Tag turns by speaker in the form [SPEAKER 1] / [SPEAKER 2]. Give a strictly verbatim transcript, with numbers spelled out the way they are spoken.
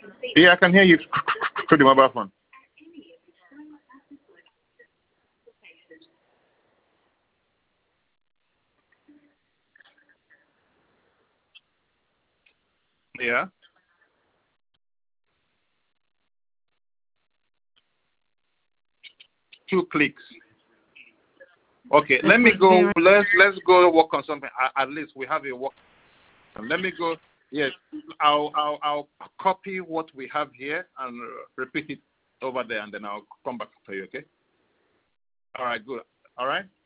[SPEAKER 1] Yeah, I can hear you through the mobile phone. Yeah. Two clicks. Okay, let me go. Let's let's go work on something. At, at least we have a work. Let me go. Yes, I'll I'll I'll copy what we have here and repeat it over there, and then I'll come back for you. Okay. All right. Good. All right.